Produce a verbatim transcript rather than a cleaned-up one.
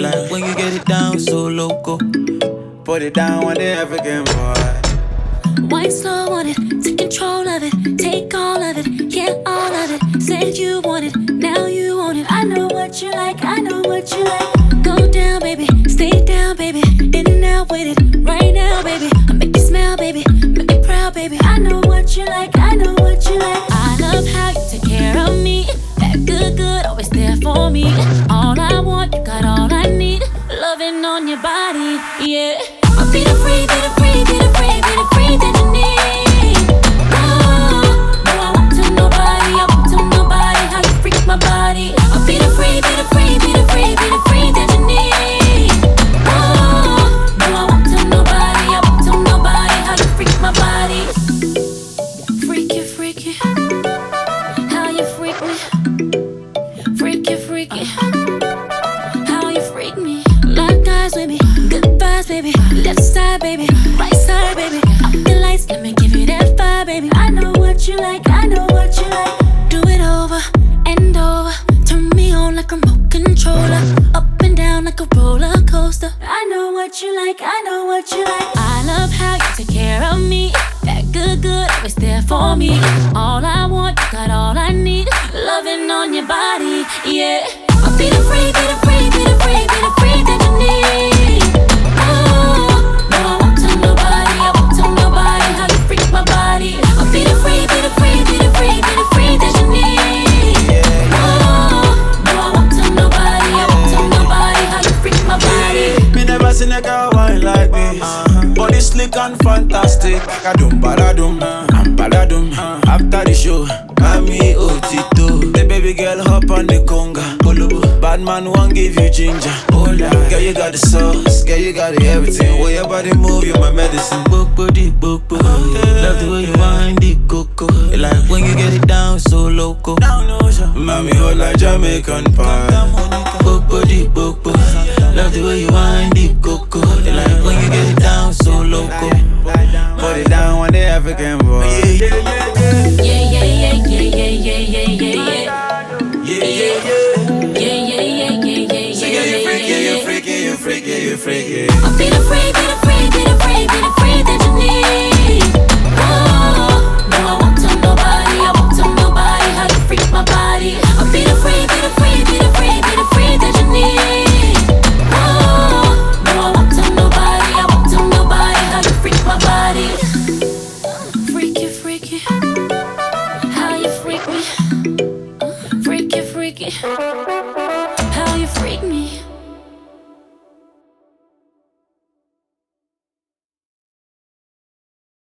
like when you get it down so loco. Put it down on the African boy. Wine slow on it, take control of it, take all of it, yeah, all of it. Said you want it, now you want it. I know what you like, I know what you like. Go down, baby, stay down, baby. In and out with it, right now, baby. I make you smile, baby, make you proud, baby. I know what you like, I know what you like. I love how you take care of me. That good, good, always there for me. All I want, you got all I need. Loving on your body, yeah. I'll be the free, be the free, be the free, be the free that you need. Oh, no, I won't tell nobody, I won't tell nobody how you freak my body. I'll be the free, be the free, be the free, be the free that you need. Oh, no, I won't tell nobody, I won't tell nobody how you freak my body. Freaky, freaky, how you freak me. Freaky, freaky, how you freak me. Like guys with me, good vibes, baby. Left side, baby, right side, baby. Up the lights, let me give you that fire, baby. I know what you like, I know what you like. Do it over and over. Turn me on like a remote controller. Up and down like a roller coaster. I know what you like, I know what you like. I love how you take care of me. That good, good, always there for me. All I want, you got all I need. Loving on your body, yeah. I'll be the free, be the free, be the free, be the free that you need. Oh, no, I won't tell nobody, I won't tell nobody how you freak my body. I'll be the free, be the free, be the free, be the free that you need. Oh, no, I won't tell nobody, I won't tell nobody how you freak my body. Me never seen a girl wine like this. Body slick and fantastic. Badum, badadum, and badadum. After the show, Mami Otito. The baby girl hop on the conga. Bad man won't give you ginger. Girl, you got the sauce. Girl, you got the everything. Way your body move, you my medicine. Book, body, book, book. Love the way you wind the coco. Like when you get it down so loco. Mami hold like Jamaican pie. Book, body, book, book. Love the way you wind the coco. Like when you get it down so loco. Put it down on the African boy. Yeah, yeah, yeah, yeah, yeah, yeah, yeah, yeah, yeah. Yeah, yeah, yeah. Yeah, yeah, yeah, yeah, yeah, yeah, So yeah, you freaky, you freaky, you freaky, you freaky. I'll be the free, be the free, be the free, be the free that you need. Oh, no, I won't tell nobody, I won't tell nobody how you freak my body. I'll be the free, be the free, be the free, be the free that you need. Oh, no, I won't tell nobody, I won't tell nobody how you freak my body. Freaky, freaky, how you freak me. Freaky, freaky.